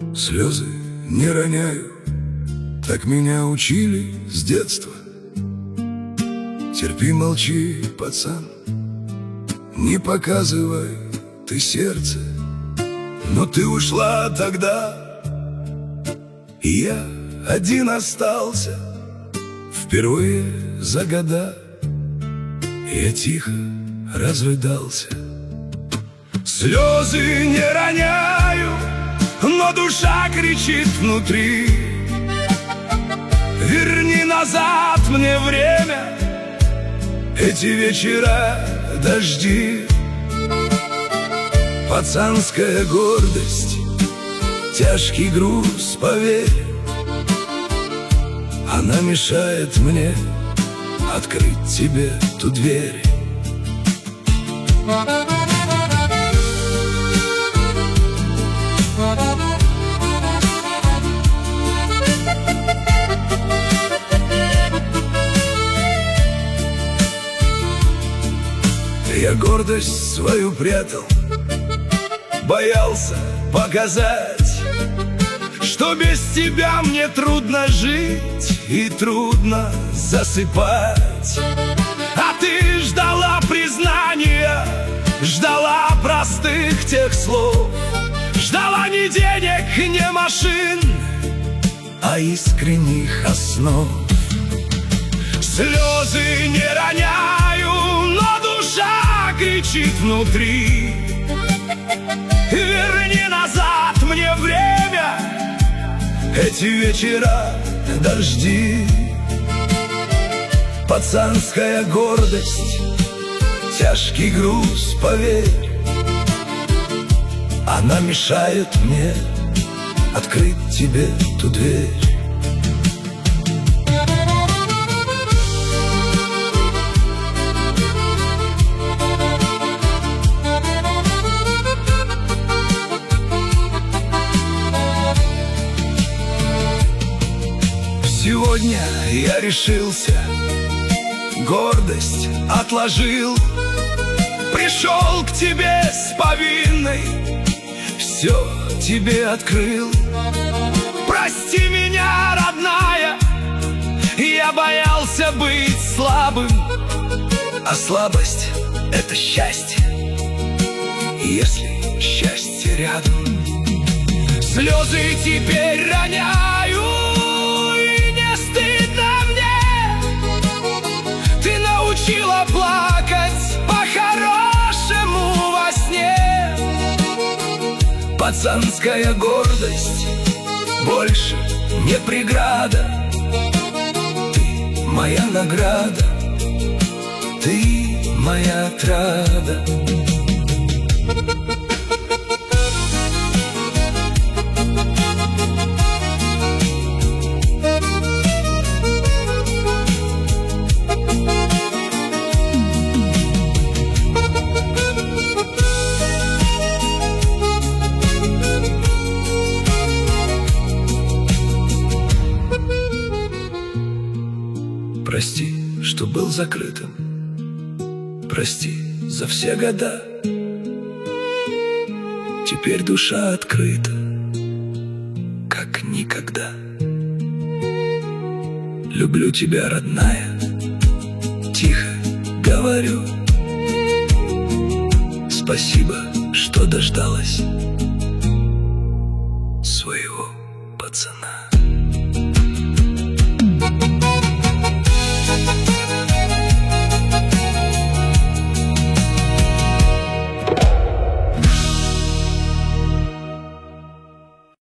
Слезы не роняю, так меня учили с детства. Терпи, молчи, пацан, не показывай ты сердце. Но ты ушла тогда, и я один остался. Впервые за года я тихо разрыдался. Слезы не роняю, но душа кричит внутри: верни назад мне время, эти вечера дожди. Пацанская гордость, тяжкий груз, поверь, она мешает мне открыть тебе ту дверь. Я гордость свою прятал, боялся показать, что без тебя мне трудно жить и трудно засыпать. А ты ждала признания, ждала простых тех слов, ждала не денег, не машин, а искренних основ. Слезы не роняю, но душа кричит внутри: верни назад мне время, эти вечера дожди. Пацанская гордость, тяжкий груз, поверь, она мешает мне открыть тебе ту дверь. Сегодня я решился, гордость отложил, пришел к тебе с повинной, все тебе открыл. Прости меня, родная, я боялся быть слабым, а слабость — это счастье, если счастье рядом. Слезы теперь роняю, учила плакать по-хорошему во сне. Пацанская гордость больше не преграда. Ты моя награда, ты моя отрада. Прости, что был закрытым, прости за все года. Теперь душа открыта, как никогда. Люблю тебя, родная, тихо говорю. Спасибо, что дождалась своего пацана.